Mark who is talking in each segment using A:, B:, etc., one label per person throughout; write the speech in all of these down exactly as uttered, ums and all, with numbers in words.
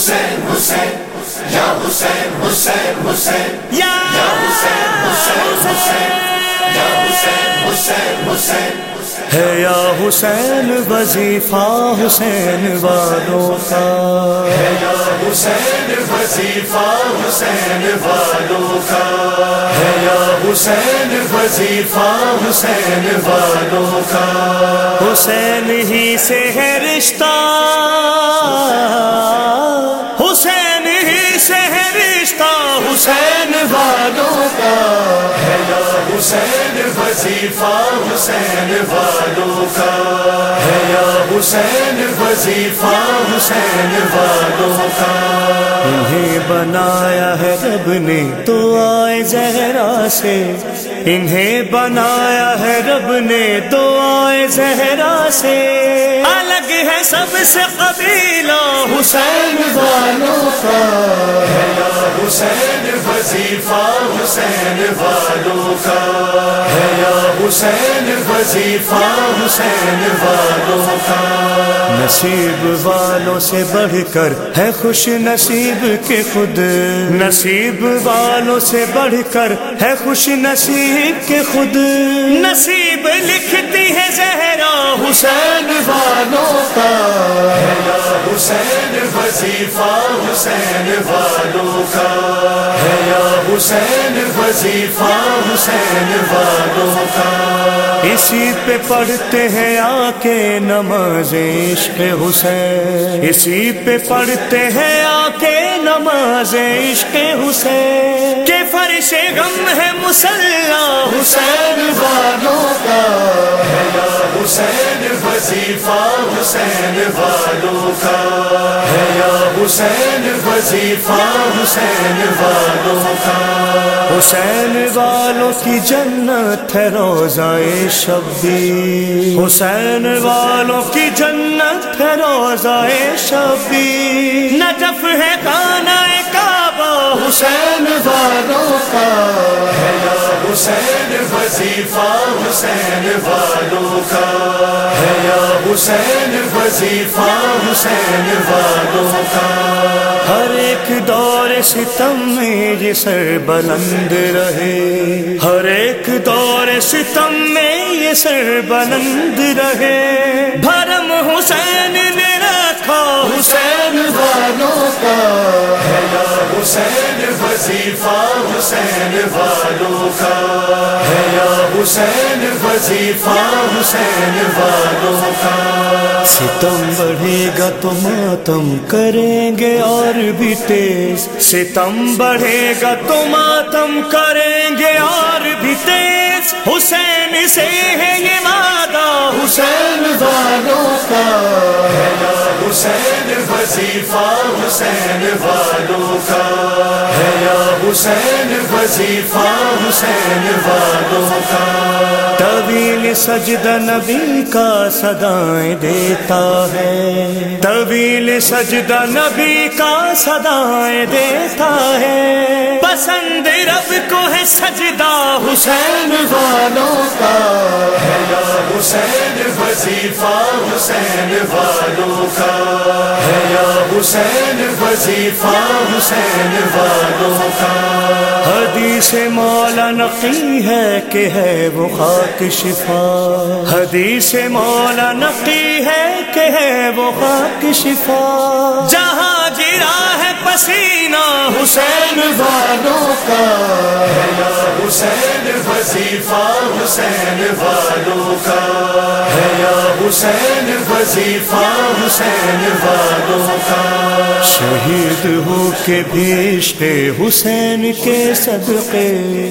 A: حسین حسین یا حسین حسین حسین
B: یا
A: حسین حسین حسین یا حسین حسین حسین
B: ہے یا حسین وظیفہ حسین والوں کا،
A: ہے یا حسین وظیفہ حسین والوں کا، ہے یا حسین وظیفہ حسین والوں کا،
B: حسین ہی سے ہے رشتہ، حسین ہی سے ہے رشتہ
A: حسین والوں کا، ہے یا حسین وظیفہ حسین والوں کا، ہے یا حسین وظیفہ حسین والوں کا،
B: انہیں بنایا ہے رب نے تو آئے زہرا سے، انہیں بنایا ہے رب نے تو آئے زہرا سے، الگ ہے سب سے قبیلہ
A: حسین والوں کا، ہے یا حسین وظیفہ حسین والوں کا، ہے یا حسین وظیفہ حسین والوں کا،
B: نصیب والوں سے بڑھ کر ہے خوش نصیب کے خود، نصیب والوں سے بڑھ کر ہے خوش نصیب کے خود، نصیب لکھتی ہے زہرا
A: حسین والوں کا، ہے یا حسین وظیفہ حسین والوں کا، ہے یا حسین وظیفہ حسین والوں کا،
B: اسی پہ پڑھتے ہیں آ کے نماز عشق حسین، اسی پہ پڑھتے ہیں آ کے نماز عشق حسین، کہ فرش غم ہے مسلح
A: حسین والوں کا، ہے یا حسین وظیفہ حسین والوں کا، ہے یا حسین وظیفہ حسین والوں کا،
B: حسین والوں کی جنت ہے روضہ شبی، حسین والوں کی جنت ہے روضہ شبی، نجف ہے خانہ کعبہ
A: حسین والوں کا، ہے یا حسین وظیفہ حسین والوں کا، ہے یا حسین وظیفہ حسین والوں کا،
B: ہر ایک دور ستم میں یہ سر بلند رہے، ہر ایک دور ستم میں یہ سر بلند رہے، بھرم حسین نے رکھا
A: حسین والوں کا، ہے یا حسین وظیفہ حسین والوں کا، ہے یا حسین وظیفہ حسین والوں کا،
B: ستم بڑھے گا تو ماتم کریں گے اور بھی تیز، ستم بڑھے گا تو ماتم کریں گے اور بھی تیز، حسین سے ہے یہ وعدہ
A: حسین والوں کا، ہے یا حسین وظیفہ حسین والوں کا، ہے یا حسین وظیفہ حسین والوں کا،
B: طویل سجدہ نبی کا صدائیں دیتا ہے، طویل سجدہ نبی کا صدائیں دیتا ہے، پسند رب کو ہے سجدہ
A: حسین والوں کا، ہے یا حسین وظیفہ حسین والوں کا، ہے یا حسین وظیفہ حسین والوں کا،
B: حدیث مولا نقی ہے کہ ہے وہ خاک شفا، حدیث مولا نقی ہے کہ ہے وہ خاک شفا، جہاں گرا ہے پسینہ
A: حسین والوں کا، ہے یا حسین وظیفہ حسین والوں کا، ہے یا حسین وظیفہ حسین والوں کا،
B: شہید ہو کے بھی عشق حسین کے صدقے،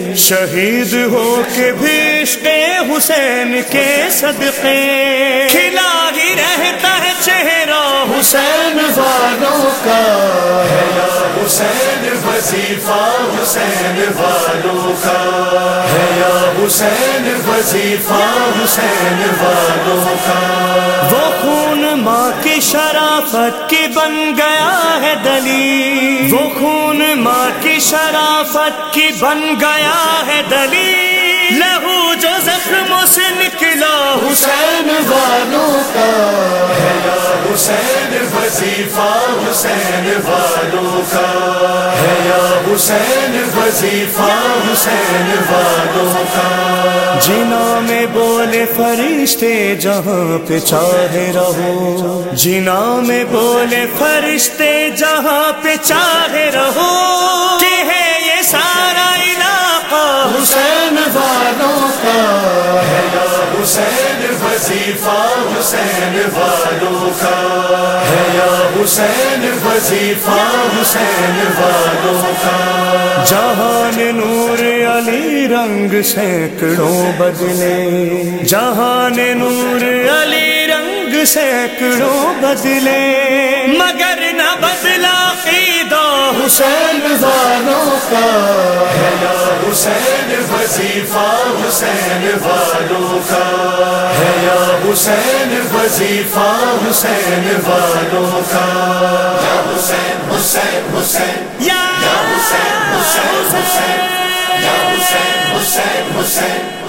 B: شہید ہو کے بھی عشق حسین کے صدقے، کھلا ہی رہتا ہے چہرہ
A: حسین والوں کا، ہے یا حسین وظیفہ حسین والوں کا، ہے یا حسین وظیفہ حسین والوں کا،
B: وہ خون ماں کی شرافت کی بن گیا ہے دلیل، وہ خون ماں کی شرافت کی بن گیا ہے دلیل، لہو جو زخموں سے نکلا حسین والوں کا
A: ہے یا حسین وظیفہ حسین والوں کا ہے یا حسین وظیفہ حسین والوں کا
B: جنا میں بولے فرشتے جہاں پہ چاہے رہو جنا میں بولے فرشتے جہاں پہ چاہے رہو کہ ہے یہ سارا علاقہ
A: حسین والوں کا ہے یا حسین وظیفہ حسین والوں کا ہے یا حسین وظیفہ حسین والوں کا
B: جہان نور علی رنگ سینکڑوں بدلے جہان نور علی رنگ سینکڑوں بدلے مگر نہ بدلا عقیدہ
A: حسین والوں کا ہے یا حسین وظیفہ حسین والوں کا ہے یا حسین وظیفہ حسین والوں کا یا حسین حسین حسین
B: یا
A: حسین حسین حسین یا حسین حسین حسین